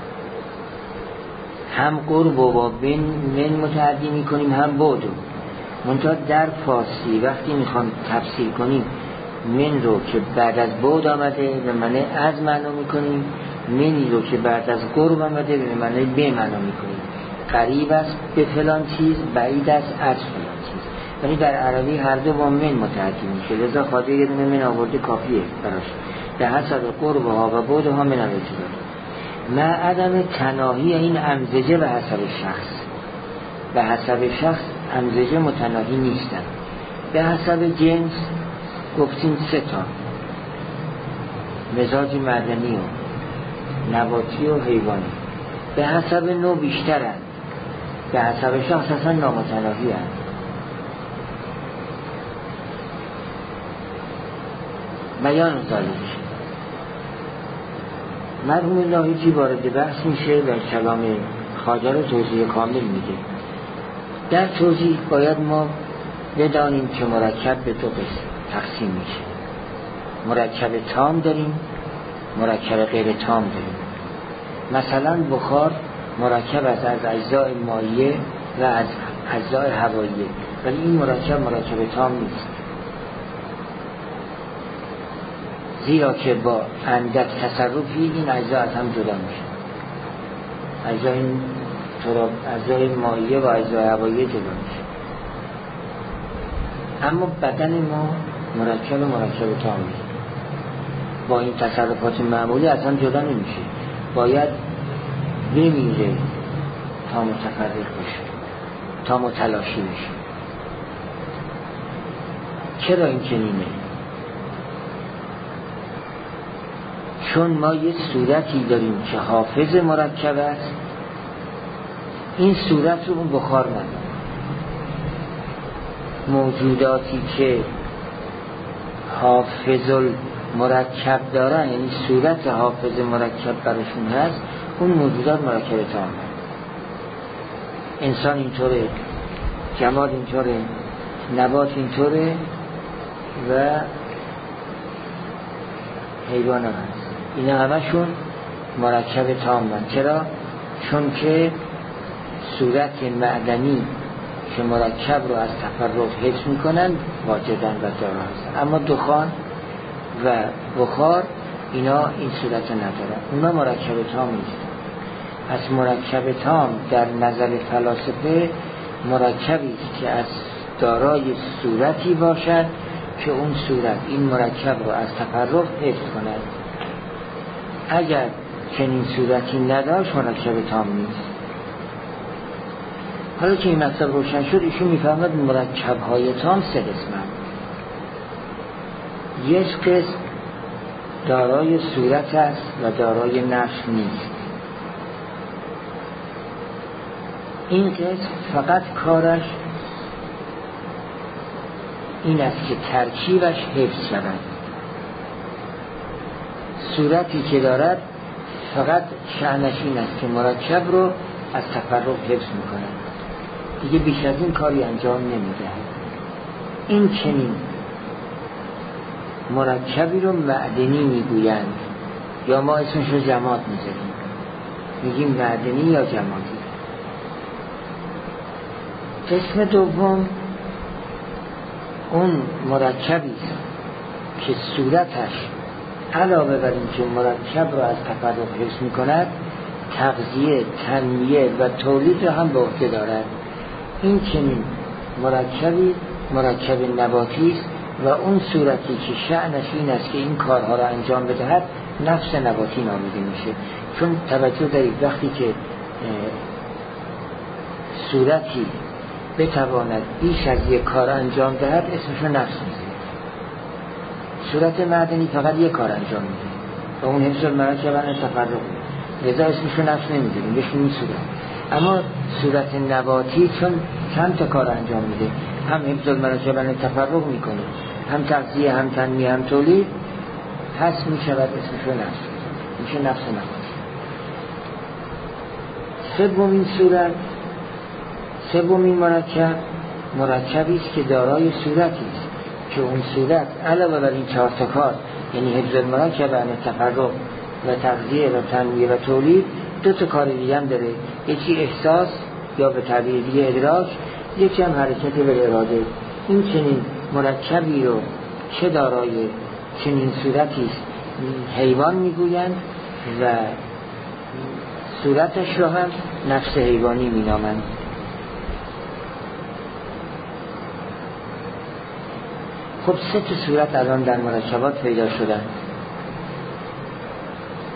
هم قرب و با بین من متعدی میکنیم هم بعد. منتها در فارسی وقتی میخوام تفسیر کنیم من رو که بعد از بعد آمده به معنی از معنا میکنیم، منی رو که بعد از قرب آمده به معنی به معنا میکنیم. قریب است به فلان چیز، بعید است از فلان چیز. ولی در عربی هر دو با من متعدی میشه، لذا خواجه یه دونه من آورده کافیه براش. به حسب قربها و بعدها من الاعتدال. مع عدم تناهی این امزجه به حسب شخص. به حسب شخص امزجه متناهی نیستن. به حسب جنس گفتیم سه تا، مزاج معدنی و نباتی و حیوانی. به حسب نوع بیشترن، به حسب شخص اصلا نامتناهی هست. بیان ذالک مرحوم لاهیجی وارد بحث میشه و کلام خواجه رو توضیح کامل میده. در توضیح باید ما بدانیم که مرکب به دو قسم تقسیم میشه. مرکب تام داریم، مرکب غیر تام داریم. مثلا بخار مرکب از از اجزای مایع و از اجزای هواییه، ولی این مرکب مرکب تام نیست، زیرا که با اندک تصرفی این اجزا از هم جدا میشه. اجزای اجزای مایع و اجزای هواییه جدا میشه. اما بدن ما مرکب مرکب تام نیست، با این تصرفات معمولی از هم جدا نمیشه، باید بمیره تا متفرق بشه، تا متلاشی بشه. چرا این چنینه؟ چون ما یه صورتی داریم که حافظ مرکب است، این صورت رو اون بخار نداره. موجوداتی که حافظ مرکب دارن، یعنی صورت حافظ مرکب براشون هست، اون موجودات مرکب تام هست. انسان اینطوره، جماد اینطوره، نبات اینطوره و حیوان هم هست. اینا همشون مرکب تام هست. چرا؟ چون که صورت معدنی که مرکب رو از تفرق حفظ میکنن واجدن و دارا هست. اما دخان و بخار اینا این صورت ندارن، اونا مرکب تام نیست. از مرکب تام در نظر فلاسفه مرکبی است که از دارای صورتی باشد که اون صورت این مرکب رو از تفرق حفظ کند. اگر چنین صورتی نداشت مرکب تام نیست. حالا که این مطلب روشن شد، ایشون میفهمد مرکب‌های تام سه قسمن. یک قسم دارای صورت است و دارای نفس نیست. این قسم فقط کارش این است که ترکیبش حفظ شود. صورتی که دارد فقط شأنش این است که مرکب رو از تفرق حفظ میکنه، دیگه بیش از این کاری انجام نمیده. این چنین مرکبی رو معدنی میگویند، یا ما اسمش رو جماد میذاریم، میگیم معدنی یا جمادی. قسم دوم اون مرکبی که صورتش علاوه بر این که مرکب رو از تفرق حفظ میکند، تغذیه، تنمیه و تولید رو هم به عهده دارد. این چنین مرکبی مرکب نباتی است و اون صورتی که شأنش این است که این کارها را انجام بدهد نفس نباتی نامیده میشه. چون توجه دارید وقتی که صورتی بتواند بیش از یک کار انجام دهد اسمش نفس میشه. صورت معدنی فقط یک کار انجام میده و اون حفظ المرکب عن تفرق، لذا اسمش نفس نمیدونیم، بهش این صورت. اما صورت نباتی چون چند تا کار انجام میده، هم حفظ المرکب عن تفرق میکنه، هم تغذیه، هم تنمیه، هم تولید، پس میشود اسمش نفس، میشه نفس نباتی. سومین صورت، سومین مرکب مرکبی است که دارای صورتی است که اون صورت علاوه بر این چهار تا کار، یعنی حفظ المرکب عن تفرق و تغذیه و تنمیه و تولید، دو تا کار دیگه هم داره. یکی احساس یا به تعبیر دیگه ادراک، یکی هم حرکت بالاراده. این چنین مرکبی رو چه دارای چنین صورتی است حیوان میگویند و صورتش رو هم نفس حیوانی مینامند. خب سه تا صورت الان در مرکبات پیدا شدن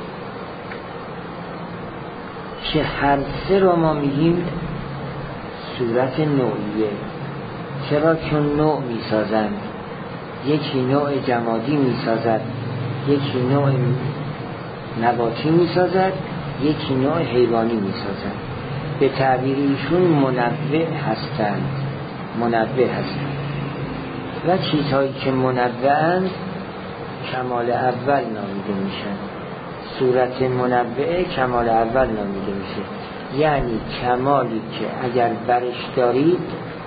که هر سه رو ما میگیم صورت نوعیه. چرا؟ چون نوع می سازند. یکی نوع جمادی می سازد، یکی نوع نباتی می سازد، یکی نوع حیوانی می سازد. به تعبیر ایشون منوع هستند، منوع هستند و چیزهایی که منوعند کمال اول نامیده میشن. صورت منوعه کمال اول نامیده میشه، یعنی کمالی که اگر برش دارید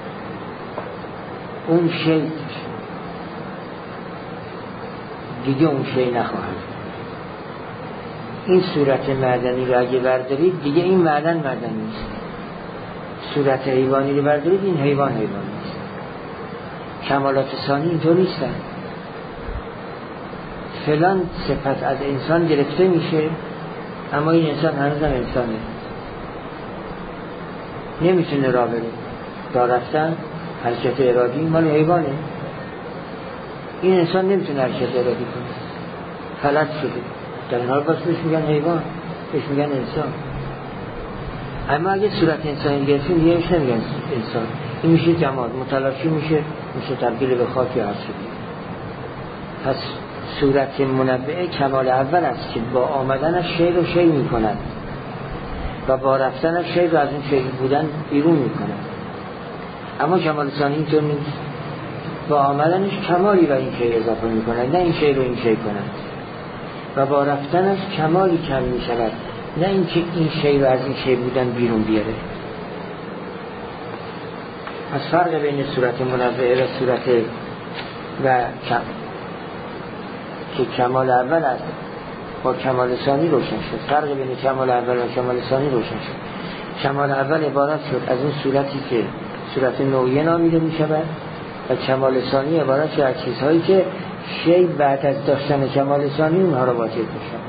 اون شی دیگه اون شی نخواهد. این صورت معدنی رو اگه بردارید دیگه این معدن معدن نیست. صورت حیوانی رو بردارید این حیوان حیوان نیست. کمالات ثانی اینطور نیستن. فلان صفت از انسان گرفته میشه اما این انسان هنوز هم انسانه، نمیتونه راه بره. راه رفتن حرکت ارادی مال حیوانه، این انسان نمیتونه حرکت ارادی کنه، فلج شده. در این حال باز بهش میگن حیوان، بهش میگن انسان. اما اگه صورت انسانی گرفتیم دیگه ایش نمیگن انسان، این میشه جماد، متلاشی میشه، میشه تبدیل به خاک یا هر چیزی. پس صورت منوعه کمال اول است که با آمدنش شی رو شی میکند و با رفتنش شی رو از اون شی بودن بیرون میکند. اما کمال ثانی اینطور نیست، با آمدنش کمالی و این شی اضافه میکند، نه این شی رو این شی کند، و با رفتنش کمالی کم میشود، نه اینکه این شی رو از این شی بودن بیرون بیاره. از فرق بین صورت منوعه و صورت و کم که کمال اول است با کمال ثانی روشن شد. فرق بین کمال اول و کمال ثانی روشن شد. کمال اول عبارت شد از اون صورتی که صورت نوعیه نامیده می شود و کمال ثانی عبارت شد از چیزهایی که شی بعد از داشتن کمال ثانی اونها را واجب می شود.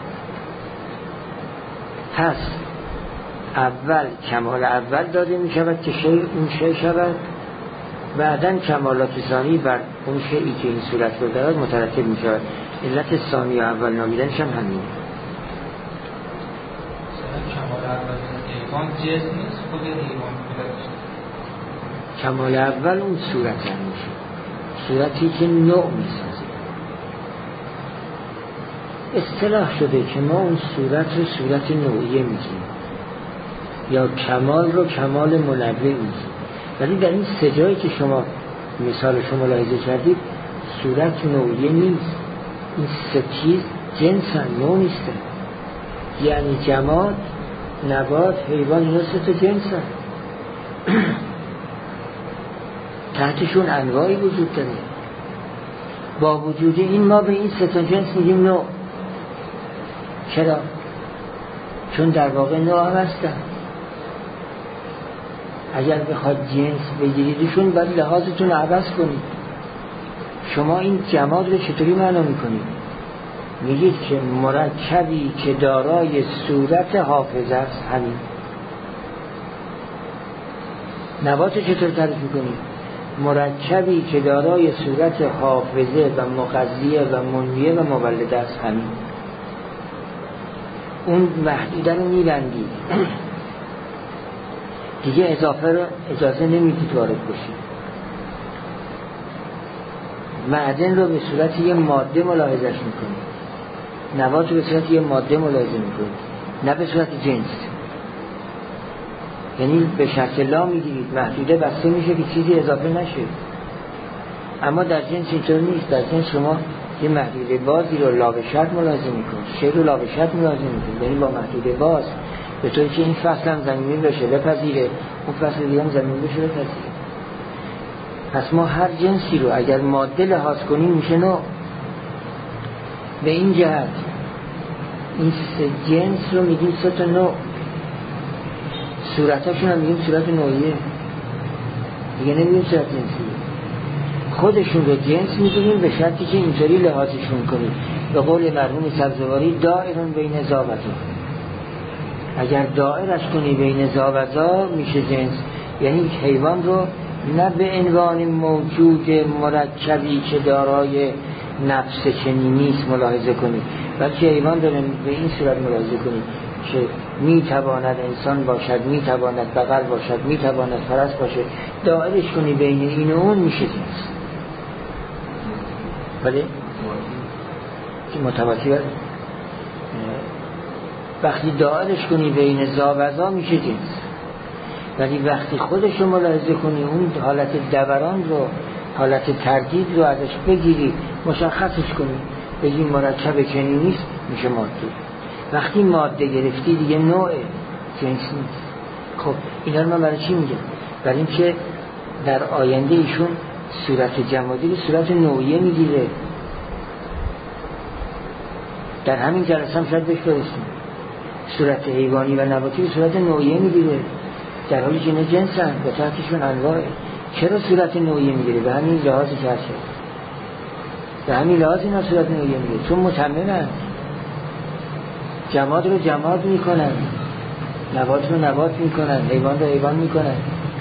پس اول کمال اول داده می شود که شی اون شی شود، بعداً کمالات ثانی بر اون شیئی که این صورت رو دارد مترتب می شود. علت ثانی و اول نامیدنش هم همینه. کمال اول حیوان جنس نیست، خود حیوان بودنش. کمال اول اون صورت هم میشه، صورتی که نوع می سازه. اصطلاح شده که ما اون صورت رو صورت نوعیه میگیم یا کمال رو کمال منوع میگیم، ولی در این سه جایی که شما مثال شما ملاحظه کردید صورت نوعیه نیست. این سه چیز جنس هم نوع نیستن، یعنی جماد، نبات، حیوان، اینا سه تا جنس هم. تحتشون انواعی وجود داره. با وجود این ما به این سه تا جنس میگیم نوع. چرا؟ چون در واقع نوع هم هستن. اگر بخواد جنس بگیریدشون باید لحاظتون عوض کنید. شما این جماد رو چطوری معنا میکنید؟ میگید که مرکبی که دارای صورت حافظه است، همین. نبات چطور تعریف میکنید؟ مرکبی که دارای صورت حافظه و مغذیه و منویه و مولده است، همین. اون محدوده رو میبندید دیگه، اضافه رو اجازه نمیدید وارد بشید. معدن رو به صورت یه ماده ملاحظش میکنید، نبات رو به صورت یه ماده ملاحظه میکنید، نه به صورت جنس. یعنی به شرط لا میگیرید، محدوده بسته میشه که چیزی اضافه نشه. اما در جنس اینطور نیست. در جنس شما یه محدوده بازی رو لا به شرط ملاحظه میکنید، شی رو لا به شرط ملاحظه میکنید، یعنی با محدوده باز، به طوری که این فصل هم زمینی بشه بپذیره، اون فصل دیگه هم زمینی بشه بپذیره. پس ما هر جنسی رو اگر ماده لحاظ کنیم میشه نوع. به این جهت این سه جنس رو میگیم سه تا نوع. صورتاشون هم میگیم صورت نوعیه، دیگه نمیگیم صورت جنسیه. خودشون رو جنس میگیم به شرطی که اینطوری لحاظشون کنیم. به قول مرحوم سبزواری دائرون بین ذا و ذا. اگر دائرش کنی بین ذا و ذا میشه جنس، یعنی حیوان رو نه به عنوان موجود مرکبی که دارای نفس چنینی است ملاحظه کنید، بلکه حیوان داره به این صورت ملاحظه کنید که میتواند انسان باشد، میتواند بقر باشد، میتواند فرس باشد، دائرش کنی بین این و اون میشه جنس. بله که متواتی بره وقتی دائرش کنی بین زا و زا میشه جنس. ولی وقتی خودش رو ملاحظه کنی اون حالت دوران رو، حالت تردید رو ازش بگیری، مشخصش کنی، بگی مرکب چنین نیست، میشه ماده. وقتی ماده گرفتی دیگه نوع جنس نیست. خب اینا رو من برای چی میگم؟ برای اینکه در آینده ایشون صورت جمادی رو صورت نوعیه میگیره. در همین جلسه هم شاید بهش برسیم. صورت حیوانی و نباتی رو صورت نوعیه میگیره، در حالی که اینا جنس هم به تحتشون انواعه. چرا صورت نوعیه میگیره؟ به همین لحاظی که هست، به همین لحاظ اینا صورت نوعیه میگیره، چون متممن جماد رو جماد میکنن، نبات رو نبات میکنن، حیوان رو حیوان میکنن،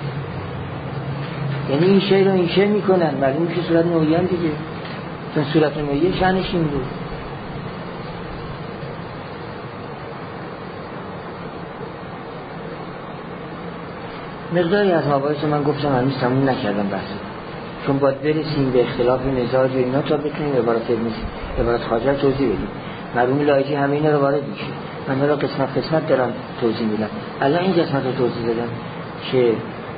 یعنی این شی رو این شی میکنن، معلوم میشه صورت نوعیه هم دیگه، چون صورت نوعیه شأنش این بود. مقداری از مباحث من گفتم هنوز تموم نکردم بحث، چون باید برسیم به اختلاف مزاج و اینا تا بتونیم عبارت عبارت خارجه توضیح بدیم. مرحوم لایجی همه اینا رو وارد میشه، من را قسمت قسمت دارم توضیح میدم. الان این قسمت رو توضیح دادم که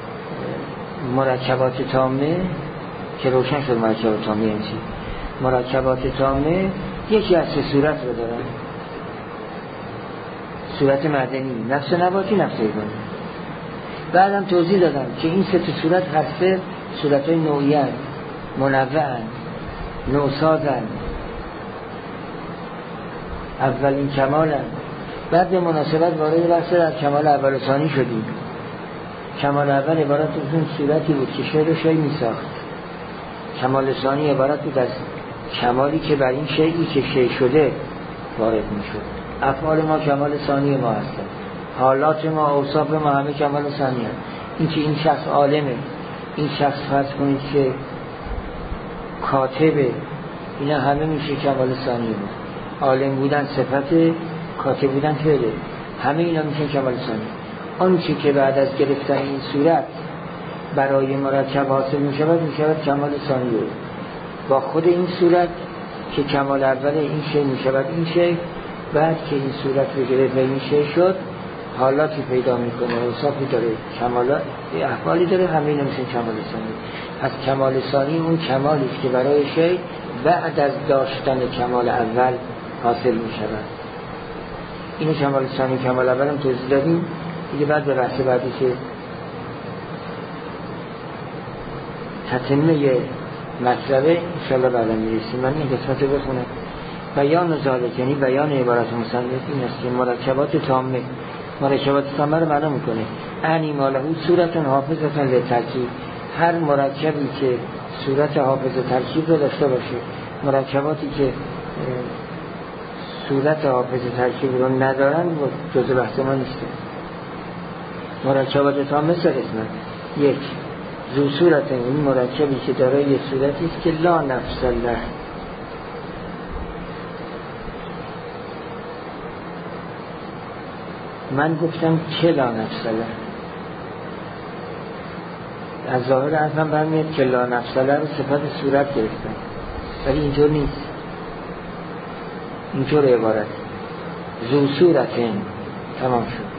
مرکبات تامه، که روشن شد مرکبات تامه این چی. مرکبات تامه یکی از سه صورت رو دارن، صورت معدنی، نفس نباتی، نفس حیوانی. بعدم توضیح دادم که این سه صورت هر سه صورت‌های نوعیه، منوعن، نوسازن، اولین کمالن. بعد به مناسبت وارد بحث از کمال اول و ثانی شدیم. کمال اول عبارت از اون صورتی بود که شی رو شی می ساخت. کمال ثانی عبارت بود از کمالی که بر این شیئی که شی شده وارد می شد. افعال ما کمال ثانی ما هستن، حالات ما، اوصاف ما همه کمال ثانی هست. این که این شخص عالمه، این شخص فرض کنید که کاتبه، اینا همه میشه کمال ثانی ما. عالم بودن صفت، کاتب بودن فعله، همه اینا میشه کمال ثانی. آنچه که بعد از گرفتن این صورت برای مرکب حاصل میشود میشود کمال ثانی. با خود این صورت که کمال اول این شی میشود این شی، بعد که این صورت رو گرفت و این شی شد حالاتی پیدا میکنه، اوصافی داره، کمالات، احوالی داره، همه اینا میشه کمال ثانی. از کمال ثانی اون کمالی که برای شی بعد از داشتن کمال اول حاصل میشود. اینو کمال ثانی، کمال اول هم توضیح دادیم دیگه. بعد به بحث بعدی که تتمه مطلبه انشاءالله بعدا میرسیم. من این قسمت رو بخونم. بیان ذالک، یعنی بیان عبارت مصنف این است که مرکبات تامه، مرکبات تامه رو معنا میکنه انی مالهو صورت حافظه للترکیب، هر مرکبی که صورت حافظ ترکیب رو داشته باشه. مرکباتی که صورت حافظ ترکیب رو ندارن جزء بحث ما نیست. مرکبات تامه سه قسمت. یک، ذو صورت، این مرکبی که دارای یه صورتی است که لا نفس له، من گفتم که لا نفس له، از ظاهر حرفم برمیاد که لا نفس له رو صفت صورت گرفتم، ولی اینطور نیست. اینطور عبارت ذو صورت تمام شد.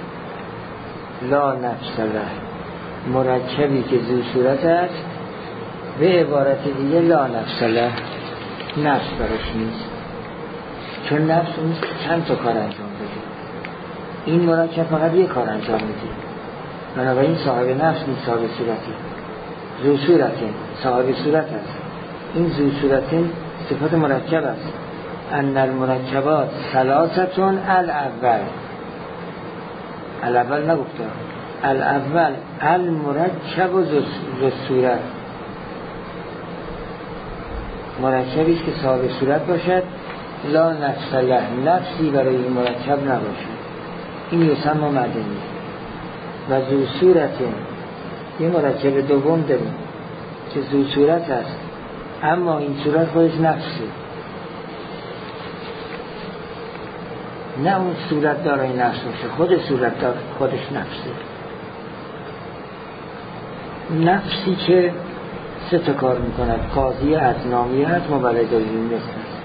لا نفس له، مرکبی که ذو صورت است، به عبارت دیگه لا نفس له، نفس براش نیست، چون نفس اون چند تا کار انجام بده. این مرکب فقط یک کار انجام میده، بنابراین صاحب نفس نیست، صاحب صورتی. ذو صورت صاحب صورت است. این ذو صورت صفت مرکب است. ان المرکبات ثلاثتون الاول، الاول نگفتم، الاول المرکب و ذو صورت، مرکبی است که صاحب صورت باشد، لا نفس له، نفسی برای این مرکب نباشد، این یسمى مدنی. و ذو صورت، یه مرکب دوم داریم که ذو صورت است، اما این صورت خودش نفسه. نه اون صورت دارای نفس باشه، خود صورت دار خودش نفسه. نفسی که سه تا کار میکند: قاضی هست، نامی هست، مولد النفس هست.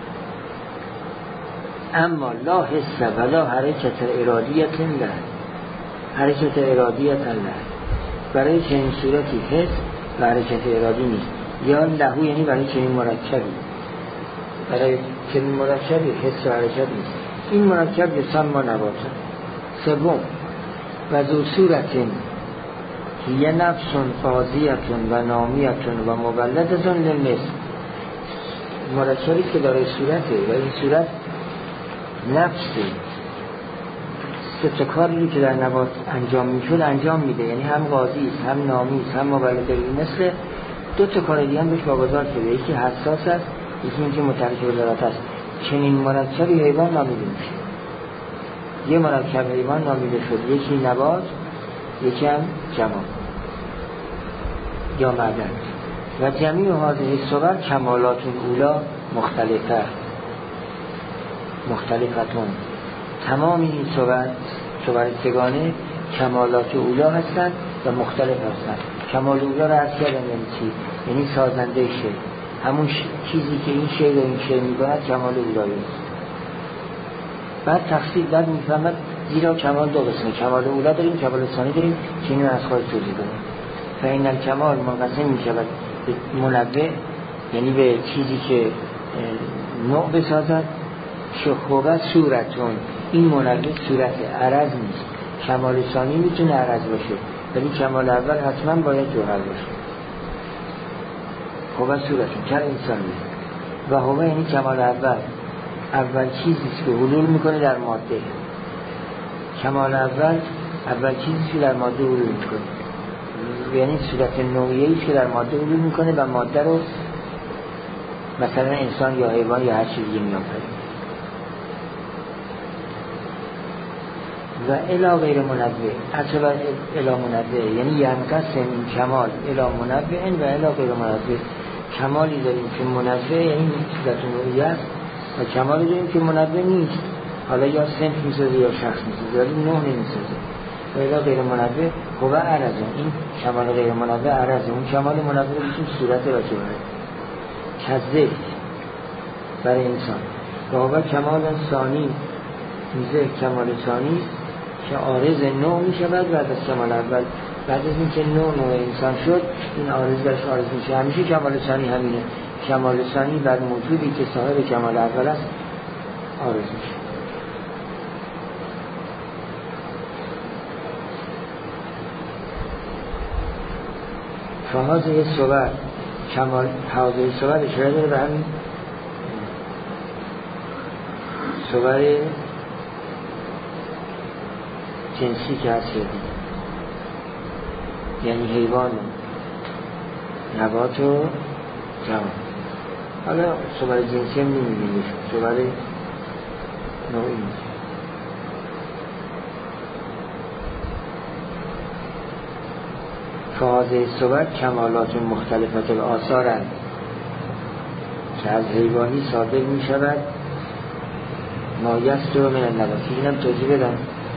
اما لا حس ولا حرکت ارادیت له، حرکت ارادیت له، برای چنین صورتی حس و حرکت ارادی نیست. یا لهو یعنی برای چنین مرکبی، برای چنین مرکبی حس و حرکت نیست. این مرکب یسمى نباتا. سوم و ذو صورتین یه نفسون قاضیتون و نامیتون و مولدتون للنفس، مرکبی که داره صورته و این صورت نفسه. سه تا کاری که در نبات انجام میشد انجام میده، یعنی هم قاضی است، هم نامی است، هم مولد للنفس. دو تا کار دیگه هم بهش واگذار شده، یکی حساس است، یکی اینکه مترکب ذات است. چنین مرکبی حیوان نامیده میشه. یه مرکب حیوان نامیده شد، یکی نبات، یکی هم جماد یا معدن. و جمیع هذه الصور کمالات اولا مختلفه مختلفتون. تمام این صور صور سگانه کمالات اولا هستند و مختلف هستند. کمال اولا را عرض کردم یعنی چی؟ یعنی سازنده شی، همون چیزی که این شی رو این شی می‌کند کمال اولایی است. بعد تفصیل بعد میفهمد زیرا کمال دو قسمه، کمال اولا داریم، کمال ثانی داریم که اینو از خواهد توضیح داریم. فإن الکمال منقسم می‌شود به منوع، یعنی به چیزی که نوع بسازد، شخوبت صورتون. این منوع صورت عرض نیست. کمال ثانی میتونه عرض باشه ولی کمال اول حتما باید جوهر باشه. خوبت صورتون کر انسان نیست. و هوا یعنی کمال اول، اول چیزیست که حلول میکنه در ماده. کمال اول اول چیزیست که در ماده حلول میکنه، یعنی صورت نوعیه‌ای که در ماده حلول میکنه و ماده رو مثلا انسان یا حیوان یا هر چیزی میآفرینه. و الا غیر منوع، اصلا الا منوع یعنی ینقسم این کمال الا منوع و الا غیر منوع. کمالی داریم که منوع یعنی صورت نوعی است و کمالی داریم که منوع نیست، حالا یا صنف میسازه یا شخص میسازه ولی نوع نمیسازه. و الا غیر منوع هو عرضه، این کمال غیر منوع عرضه. اون کمال منوع میشه صورت و جوهر کذب برای انسان. و هو کمال ثانی، میزه کمال ثانی که عارض نوع می شود بعد از کمال اول. بعد از این که نوع نوع انسان شد این عارض درش عارض میشه. همیشه کمال ثانی همینه، کمال ثانی بر موجودی که صاحب کمال اول است عارض میشه. فهازه صور کمال حاضر صور اشاره داره به همین صور جنسی که هست شدیم، یعنی حیوان نبات و جماد. حالا صور جنسی هم نمیدیم، صور نوعی میشه. فهازه صور کمالات مختلفت آثار هست که از حیوانی صادر می شود مایست رو من النباتی. اینم توضیح بدم.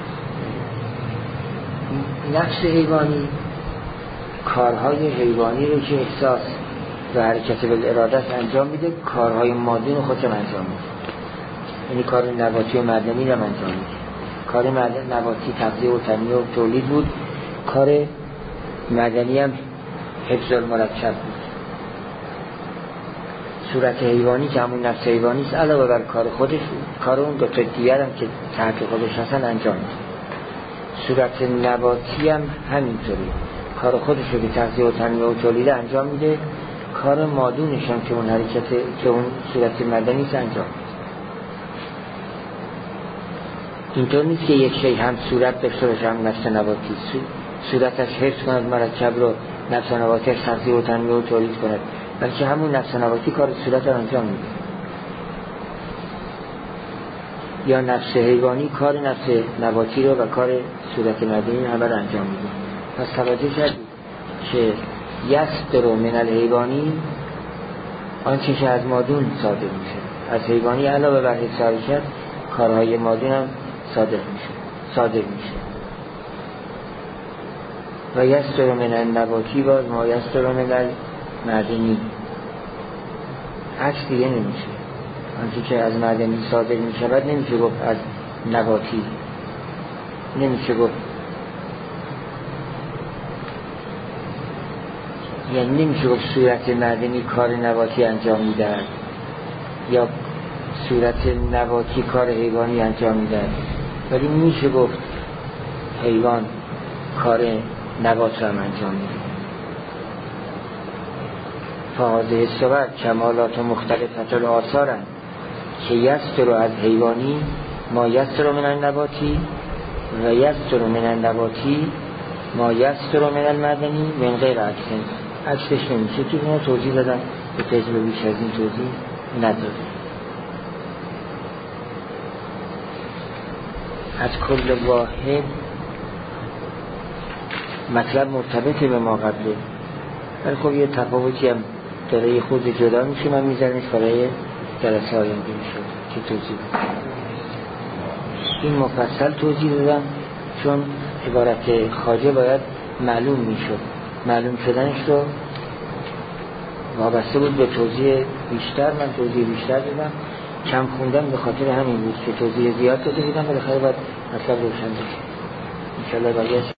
نفس حیوانی کارهای حیوانی رو که احساس و حرکت بالارادت انجام میده، کارهای مادی رو خودش انجام میده. یعنی کار نباتی و معدنی رو انجام میده. کار نباتی تغذیه و تنمیه و تولید بود، کار معدنی هم حفظ المرکب بود. صورت حیوانی که همون نفس حیوانی است علاوه بر کار خودش کار اون دو تا دیگر هم که تحت خودش هستن انجام میده. صورت نباتی هم همینطوری کار خودش رو به تغذیه و تنمیه و تولید انجام میده، کار مادونش هم که اون حرکت که اون صورت مدنی است انجام میده. اینطور نیست که یک شی هم صورت داشته باشه هم نفس نباتی، صورتش حفظ کند مرکب رو، نفس نباتیش تغذیه و تنمیه و تولید کند، بلکه همون نفس نباتی کار صورت رو انجام میده. یا نفس حیوانی کار نفس نباتی رو و کار صورت مدنی همه رو انجام میده. پس توجه کردید که یصدر من الحیوانی آنچه که از مادون صادر میشه، از حیوانی علاوه بر حس حرکت کارهای مادون هم صادق میشه صادق میشه. و یستر من النباتی باز ما یستر من المعدنی، عکس دیگه نمیشه. آنچه که از معدنی صادق میشود نمیشه گفت از نباتی، نمیشه گفت، یعنی نمیشه گفت صورت معدنی کار نباتی انجام میدهد یا صورت نباتی کار حیوانی انجام میدهد، ولی میشه گفت حیوان کار نبات را انجام میده. فهذه الصور کمالات مختلفت الآثارن که یستر از حیوانی ما یستر من النباتی و یستر من النباتی ما یستر من المعدنی من غیر عکسن. عکسش نمیشه که اینو توضیح دادم، به تجربه بیش از این توضیح نداره. از کل واحد مطلب مرتبطه به ما قبله، ولی خب یه تفاوتی هم داره، یه خود جدا میشه. من میذارمش برای جلسه آینده میشه که توضیح بدم. این مفصل توضیح دادم چون عبارت خواجه باید معلوم میشد، معلوم شدنش رو وابسته بود به توضیح بیشتر. من توضیح بیشتر دادم، کم خوندم به خاطر همین بود که توضیح زیاد داده بودم، بالاخره باید مطلب روشن بشه. انشالله باید